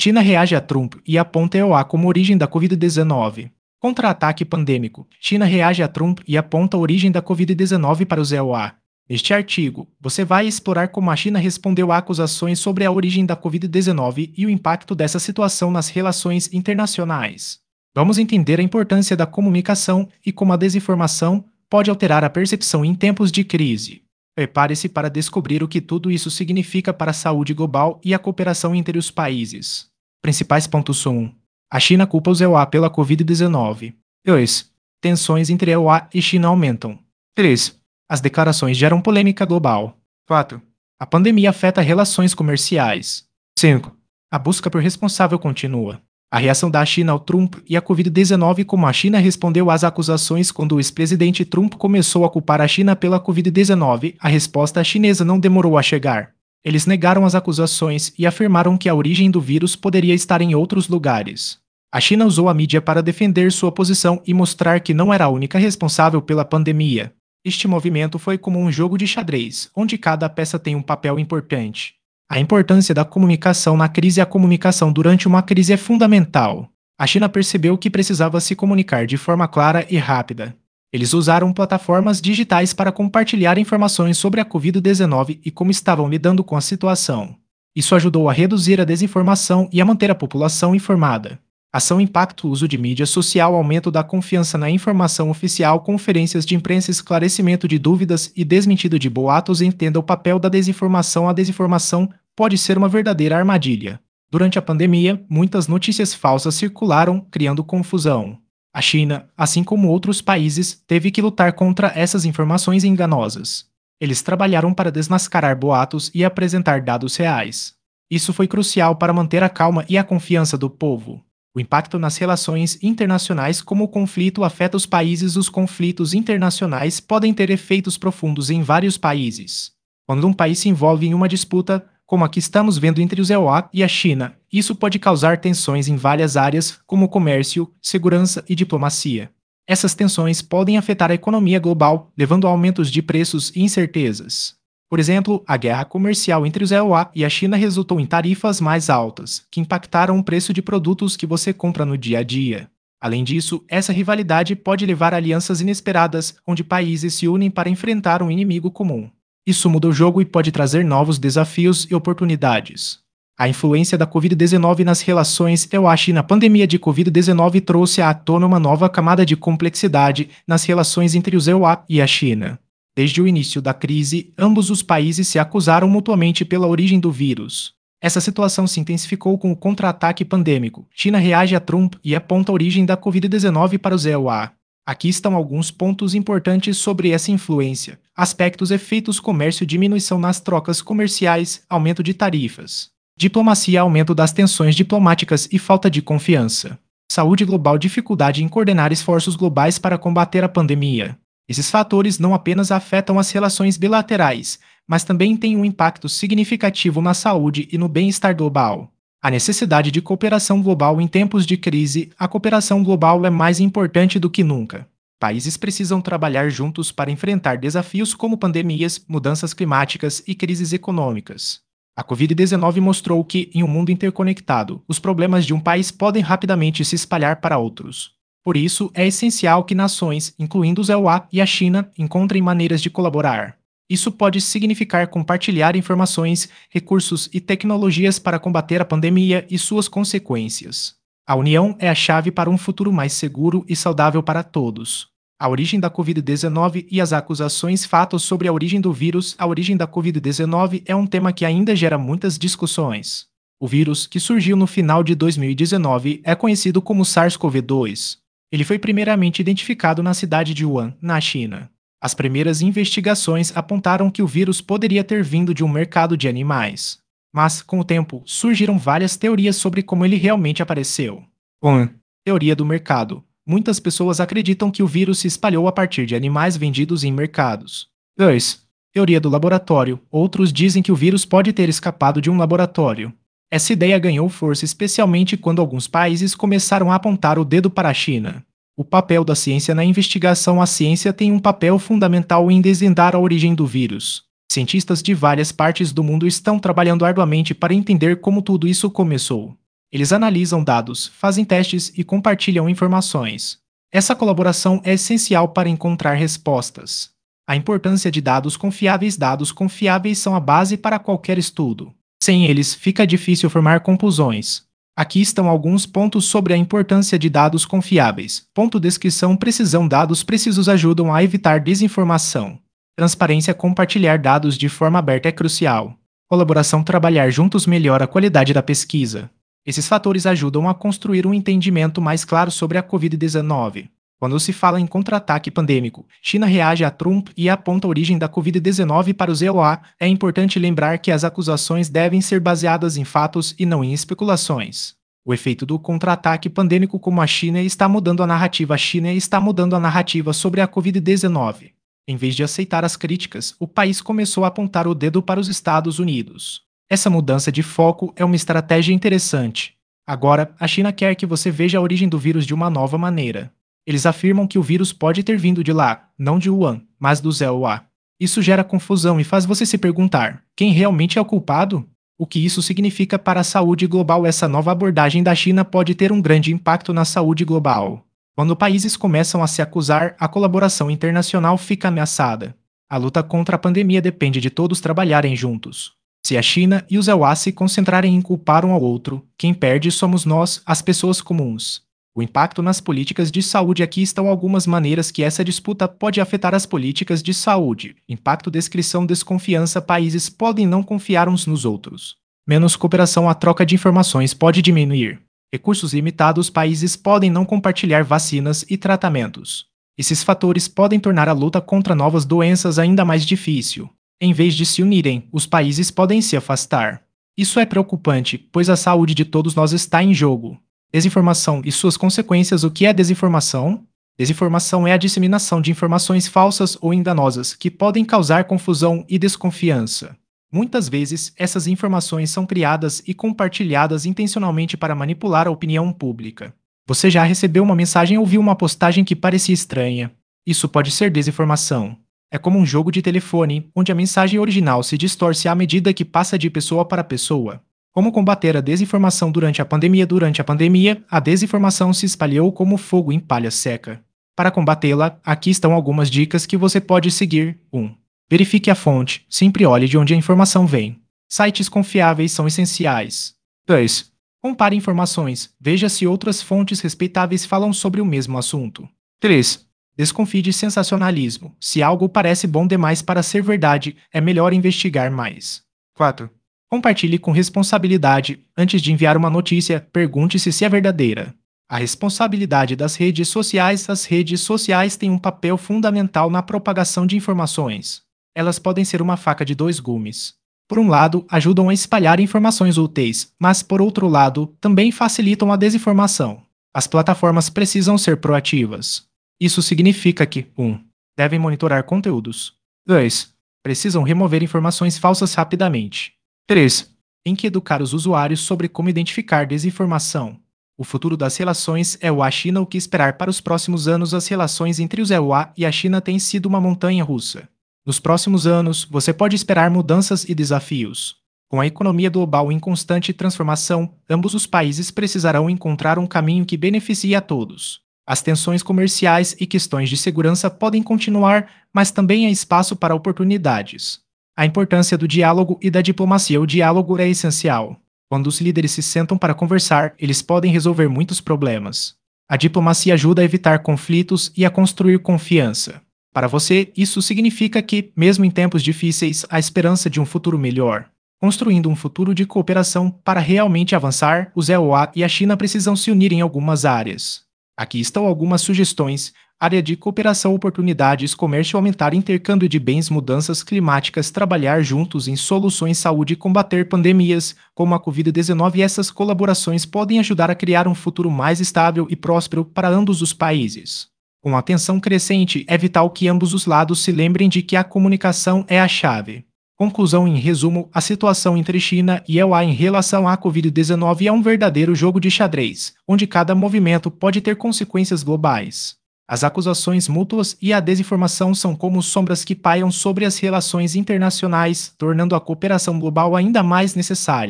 China reage a Trump e aponta EUA como origem da Covid-19. Contra-ataque pandêmico. China reage a Trump e aponta a origem da Covid-19 para os EUA. Neste artigo, você vai explorar como a China respondeu a acusações sobre a origem da Covid-19 e o impacto dessa situação nas relações internacionais. Vamos entender a importância da comunicação e como a desinformação pode alterar a percepção em tempos de crise. Prepare-se para descobrir o que tudo isso significa para a saúde global e a cooperação entre os países. Principais pontos 1. A China culpa os EUA pela Covid-19. 2. Tensões entre EUA e China aumentam. 3. As declarações geram polêmica global. 4. A pandemia afeta relações comerciais. 5. A busca por responsável continua. A reação da China ao Trump e a Covid-19. Como a China respondeu às acusações quando o ex-presidente Trump começou a culpar a China pela Covid-19, a resposta chinesa não demorou a chegar. Eles negaram as acusações e afirmaram que a origem do vírus poderia estar em outros lugares. A China usou a mídia para defender sua posição e mostrar que não era a única responsável pela pandemia. Este movimento foi como um jogo de xadrez, onde cada peça tem um papel importante. A importância da comunicação na crise. A comunicação durante uma crise é fundamental. A China percebeu que precisava se comunicar de forma clara e rápida. Eles usaram plataformas digitais para compartilhar informações sobre a Covid-19 e como estavam lidando com a situação. Isso ajudou a reduzir a desinformação e a manter a população informada. Ação impacto. Uso de mídia social. Aumento da confiança na informação oficial. Conferências de imprensa. Esclarecimento de dúvidas e desmentido de boatos. Entenda o papel da desinformação. A desinformação pode ser uma verdadeira armadilha. Durante a pandemia, muitas notícias falsas circularam, criando confusão. A China, assim como outros países, teve que lutar contra essas informações enganosas. Eles trabalharam para desmascarar boatos e apresentar dados reais. Isso foi crucial para manter a calma e a confiança do povo. O impacto nas relações internacionais. Como o conflito afeta os países. Os conflitos internacionais podem ter efeitos profundos em vários países. Quando um país se envolve em uma disputa, como a que estamos vendo entre os EUA e a China, isso pode causar tensões em várias áreas, como comércio, segurança e diplomacia. Essas tensões podem afetar a economia global, levando a aumentos de preços e incertezas. Por exemplo, a guerra comercial entre os EUA e a China resultou em tarifas mais altas, que impactaram o preço de produtos que você compra no dia a dia. Além disso, essa rivalidade pode levar a alianças inesperadas, onde países se unem para enfrentar um inimigo comum. Isso muda o jogo e pode trazer novos desafios e oportunidades. A influência da Covid-19 nas relações. EUA-China. A pandemia de Covid-19 trouxe à tona uma nova camada de complexidade nas relações entre os EUA e a China. Desde o início da crise, ambos os países se acusaram mutuamente pela origem do vírus. Essa situação se intensificou com o contra-ataque pandêmico. China reage a Trump e aponta a origem da Covid-19 para os EUA. Aqui estão alguns pontos importantes sobre essa influência. Aspectos. Efeitos. Comércio. Diminuição nas trocas comerciais. Aumento de tarifas. Diplomacia. Aumento das tensões diplomáticas e falta de confiança. Saúde global. Dificuldade em coordenar esforços globais para combater a pandemia. Esses fatores não apenas afetam as relações bilaterais, mas também têm um impacto significativo na saúde e no bem-estar global. A necessidade de cooperação global. Em tempos de crise, a cooperação global é mais importante do que nunca. Países precisam trabalhar juntos para enfrentar desafios como pandemias, mudanças climáticas e crises econômicas. A Covid-19 mostrou que, em um mundo interconectado, os problemas de um país podem rapidamente se espalhar para outros. Por isso, é essencial que nações, incluindo os EUA e a China, encontrem maneiras de colaborar. Isso pode significar compartilhar informações, recursos e tecnologias para combater a pandemia e suas consequências. A união é a chave para um futuro mais seguro e saudável para todos. A origem da Covid-19 e as acusações. Fatos sobre a origem do vírus. A origem da Covid-19 é um tema que ainda gera muitas discussões. O vírus, que surgiu no final de 2019, é conhecido como SARS-CoV-2. Ele foi primeiramente identificado na cidade de Wuhan, na China. As primeiras investigações apontaram que o vírus poderia ter vindo de um mercado de animais. Mas, com o tempo, surgiram várias teorias sobre como ele realmente apareceu. 1. Teoria do mercado. Muitas pessoas acreditam que o vírus se espalhou a partir de animais vendidos em mercados. 2. Teoria do laboratório. Outros dizem que o vírus pode ter escapado de um laboratório. Essa ideia ganhou força especialmente quando alguns países começaram a apontar o dedo para a China. O papel da ciência na investigação. A ciência tem um papel fundamental em desvendar a origem do vírus. Cientistas de várias partes do mundo estão trabalhando arduamente para entender como tudo isso começou. Eles analisam dados, fazem testes e compartilham informações. Essa colaboração é essencial para encontrar respostas. A importância de dados confiáveis são a base para qualquer estudo. Sem eles, fica difícil formar conclusões. Aqui estão alguns pontos sobre a importância de dados confiáveis. Ponto descrição precisão dados precisos ajudam a evitar desinformação. Transparência compartilhar dados de forma aberta é crucial. Colaboração trabalhar juntos melhora a qualidade da pesquisa. Esses fatores ajudam a construir um entendimento mais claro sobre a Covid-19. Quando se fala em contra-ataque pandêmico, China reage a Trump e aponta a origem da Covid-19 para o ZOA, é importante lembrar que as acusações devem ser baseadas em fatos e não em especulações. O efeito do contra-ataque pandêmico como a China está mudando a narrativa. A China está mudando a narrativa sobre a Covid-19. Em vez de aceitar as críticas, o país começou a apontar o dedo para os Estados Unidos. Essa mudança de foco é uma estratégia interessante. Agora, a China quer que você veja a origem do vírus de uma nova maneira. Eles afirmam que o vírus pode ter vindo de lá, não de Wuhan, mas do ZOA. Isso gera confusão e faz você se perguntar: quem realmente é o culpado? O que isso significa para a saúde global? Essa nova abordagem da China pode ter um grande impacto na saúde global. Quando países começam a se acusar, a colaboração internacional fica ameaçada. A luta contra a pandemia depende de todos trabalharem juntos. Se a China e o ZOA se concentrarem em culpar um ao outro, quem perde somos nós, as pessoas comuns. O impacto nas políticas de saúde. Aqui estão algumas maneiras que essa disputa pode afetar as políticas de saúde. Impacto descrição desconfiança. Países podem não confiar uns nos outros. Menos cooperação. A troca de informações pode diminuir. Recursos limitados. Países podem não compartilhar vacinas e tratamentos. Esses fatores podem tornar a luta contra novas doenças ainda mais difícil. Em vez de se unirem, os países podem se afastar. Isso é preocupante, pois a saúde de todos nós está em jogo. Desinformação e suas consequências. O que é desinformação? Desinformação é a disseminação de informações falsas ou enganosas que podem causar confusão e desconfiança. Muitas vezes, essas informações são criadas e compartilhadas intencionalmente para manipular a opinião pública. Você já recebeu uma mensagem ou viu uma postagem que parecia estranha? Isso pode ser desinformação. É como um jogo de telefone, onde a mensagem original se distorce à medida que passa de pessoa para pessoa. Como combater a desinformação durante a pandemia? Durante a pandemia, a desinformação se espalhou como fogo em palha seca. Para combatê-la, aqui estão algumas dicas que você pode seguir. 1. Verifique a fonte. Sempre olhe de onde a informação vem. Sites confiáveis são essenciais. 2. Compare informações. Veja se outras fontes respeitáveis falam sobre o mesmo assunto. 3. Desconfie de sensacionalismo. Se algo parece bom demais para ser verdade, é melhor investigar mais. 4. Compartilhe com responsabilidade. Antes de enviar uma notícia, pergunte-se se é verdadeira. A responsabilidade das redes sociais. As redes sociais têm um papel fundamental na propagação de informações. Elas podem ser uma faca de dois gumes. Por um lado, ajudam a espalhar informações úteis, mas, por outro lado, também facilitam a desinformação. As plataformas precisam ser proativas. Isso significa que 1. Devem monitorar conteúdos. 2. Precisam remover informações falsas rapidamente. 3. Tem que educar os usuários sobre como identificar desinformação. O futuro das relações é a China. O que esperar para os próximos anos? As relações entre o ZOA e a China têm sido uma montanha-russa. Nos próximos anos, você pode esperar mudanças e desafios. Com a economia global em constante transformação, ambos os países precisarão encontrar um caminho que beneficie a todos. As tensões comerciais e questões de segurança podem continuar, mas também há espaço para oportunidades. A importância do diálogo e da diplomacia. O diálogo é essencial. Quando os líderes se sentam para conversar, eles podem resolver muitos problemas. A diplomacia ajuda a evitar conflitos e a construir confiança. Para você, isso significa que, mesmo em tempos difíceis, há esperança de um futuro melhor. Construindo um futuro de cooperação para realmente avançar, o ZOA e a China precisam se unir em algumas áreas. Aqui estão algumas sugestões. Área de cooperação, oportunidades, comércio, aumentar intercâmbio de bens, mudanças climáticas, trabalhar juntos em soluções, saúde, combater pandemias, como a Covid-19. Essas colaborações podem ajudar a criar um futuro mais estável e próspero para ambos os países. Com a tensão crescente, é vital que ambos os lados se lembrem de que a comunicação é a chave. Conclusão. Em resumo, a situação entre China e EUA em relação à Covid-19 é um verdadeiro jogo de xadrez, onde cada movimento pode ter consequências globais. As acusações mútuas e a desinformação são como sombras que pairam sobre as relações internacionais, tornando a cooperação global ainda mais necessária.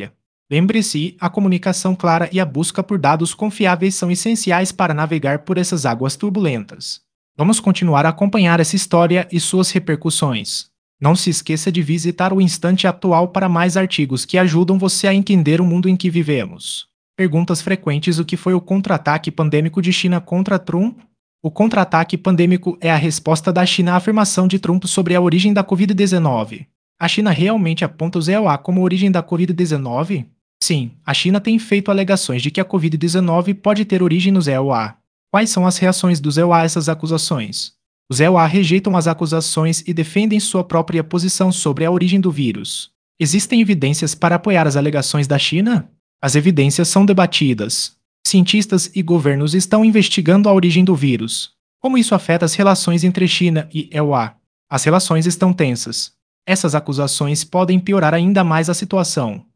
Lembre-se, a comunicação clara e a busca por dados confiáveis são essenciais para navegar por essas águas turbulentas. Vamos continuar a acompanhar essa história e suas repercussões. Não se esqueça de visitar o Instante Atual para mais artigos que ajudam você a entender o mundo em que vivemos. Perguntas frequentes: o que foi o contra-ataque pandêmico de China contra Trump? O contra-ataque pandêmico é a resposta da China à afirmação de Trump sobre a origem da Covid-19. A China realmente aponta o ZOA como origem da Covid-19? Sim, a China tem feito alegações de que a Covid-19 pode ter origem no ZOA. Quais são as reações do ZOA a essas acusações? Os ZOA rejeitam as acusações e defendem sua própria posição sobre a origem do vírus. Existem evidências para apoiar as alegações da China? As evidências são debatidas. Cientistas e governos estão investigando a origem do vírus. Como isso afeta as relações entre China e EUA? As relações estão tensas. Essas acusações podem piorar ainda mais a situação.